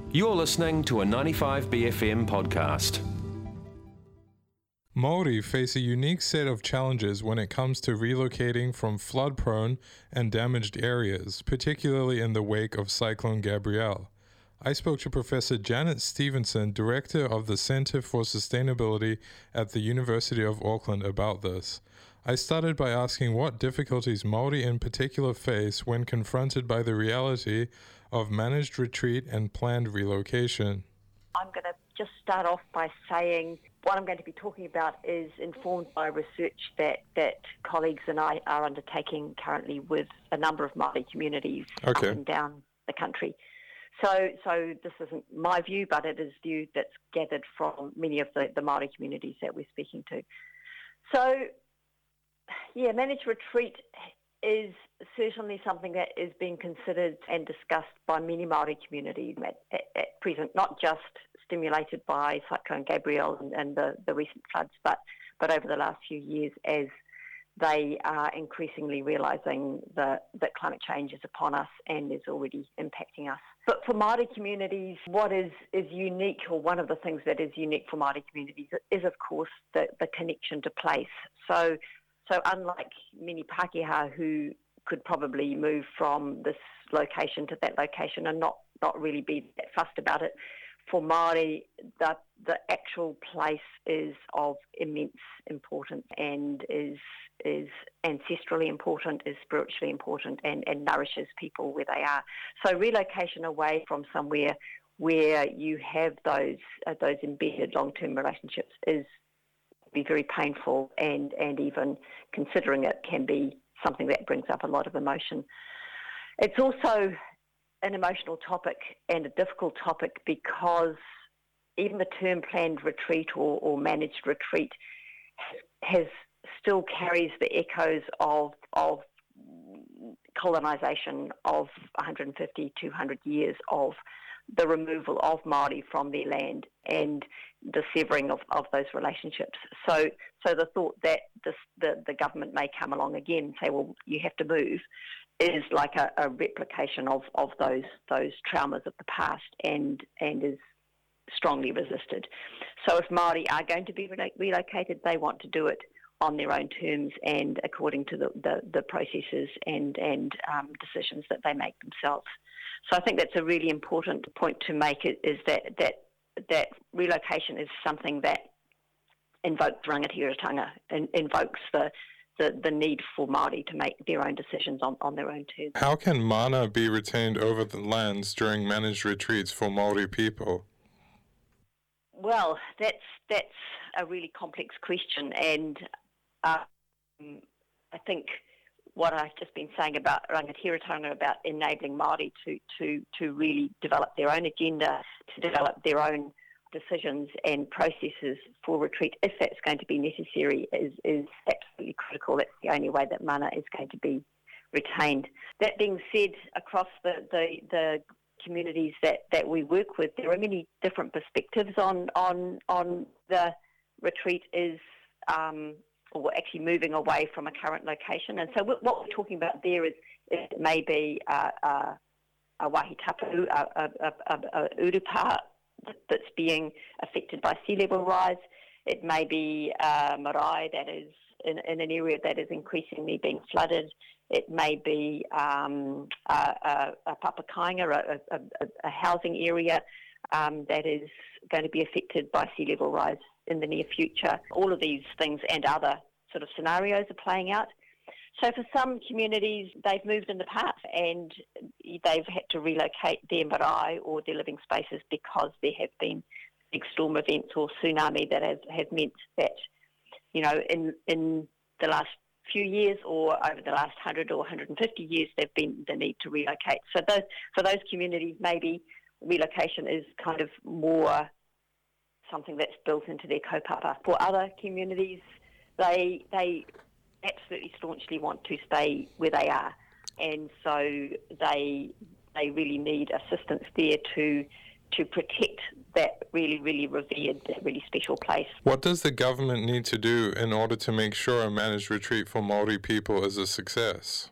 You're listening to a 95BFM podcast. Māori face a unique set of challenges when it comes to relocating from flood-prone and damaged areas, particularly in the wake of Cyclone Gabrielle. I spoke to Professor Janet Stevenson, Director of the Centre for Sustainability at the University of Auckland, about this. I started by asking what difficulties Māori in particular face when confronted by the reality of managed retreat and planned relocation. I'm going to just start off by saying what I'm going to be talking about is informed by research that colleagues and I are undertaking currently with a number of Māori communities up and down the country. So this isn't my view, but it is view that's gathered from many of the Māori communities that we're speaking to. So, managed retreat is certainly something that is being considered and discussed by many Māori communities at present, not just stimulated by Cyclone Gabrielle and the recent floods, but over the last few years as they are increasingly realising that climate change is upon us and is already impacting us. But for Māori communities, what is unique, or one of the things that is unique for Māori communities is, of course, the connection to place. So unlike many Pākehā who could probably move from this location to that location and not really be that fussed about it, for Māori, the actual place is of immense importance and is ancestrally important, is spiritually important, and nourishes people where they are. So relocation away from somewhere where you have those embedded long-term relationships is be very painful, and even considering it can be something that brings up a lot of emotion. It's also an emotional topic and a difficult topic because even the term planned retreat or managed retreat still carries the echoes of colonisation of 150, 200 years of the removal of Māori from their land and the severing of those relationships. So the thought that the government may come along again and say, well, you have to move, is like a replication of those traumas of the past and is strongly resisted. So if Māori are going to be relocated, they want to do it on their own terms and according to the processes and decisions that they make themselves. So I think that's a really important point to make, is that relocation is something that invokes rangatiratanga and invokes the need for Māori to make their own decisions on their own terms. How can mana be retained over the lands during managed retreats for Māori people? Well, that's a really complex question, and I think what I've just been saying about rangatiratanga, about enabling Māori to really develop their own agenda, to develop their own decisions and processes for retreat, if that's going to be necessary, is absolutely critical. That's the only way that mana is going to be retained. That being said, across the communities that we work with, there are many different perspectives on the retreat or actually moving away from a current location. And so what we're talking about there is it may be a wāhi tapu, a urupa that's being affected by sea level rise. It may be a marae that is in an area that is increasingly being flooded. It may be a papakainga, a housing area that is going to be affected by sea level rise in the near future. All of these things and other sort of scenarios are playing out. So for some communities, they've moved in the past and they've had to relocate their marae or their living spaces because there have been big storm events or tsunami that have meant that, in the last few years or over the last 100 or 150 years, there've been the need to relocate. So for those communities, maybe relocation is kind of more something that's built into their kaupapa. For other communities, they absolutely staunchly want to stay where they are, and so they really need assistance there to protect that really, really revered, that really special place. What does the government need to do in order to make sure a managed retreat for Māori people is a success?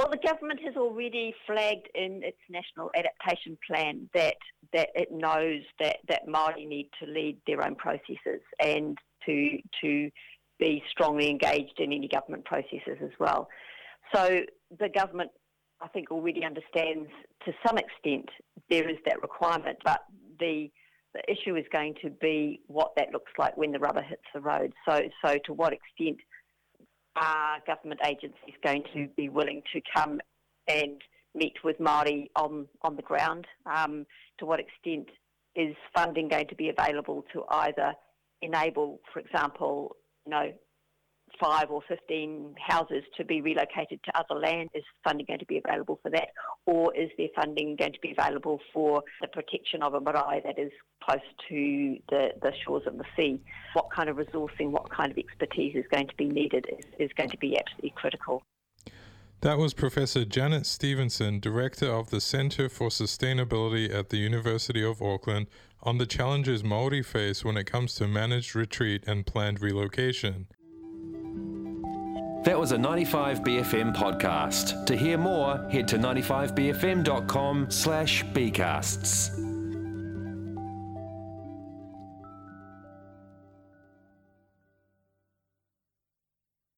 Well, the government has already flagged in its national adaptation plan that it knows that Māori need to lead their own processes and to be strongly engaged in any government processes as well. So the government, I think, already understands to some extent there is that requirement, but the issue is going to be what that looks like when the rubber hits the road. So to what extent are government agencies going to be willing to come and meet with Māori on the ground? To what extent is funding going to be available to either enable, for example, 5 or 15 houses to be relocated to other land? Is funding going to be available for that? Or is there funding going to be available for the protection of a marae that is close to the shores of the sea? What kind of resourcing, what kind of expertise is going to be needed is going to be absolutely critical. That was Professor Janet Stevenson, Director of the Centre for Sustainability at the University of Auckland, on the challenges Māori face when it comes to managed retreat and planned relocation. That was a 95BFM podcast. To hear more, head to 95bfm.com/bcasts.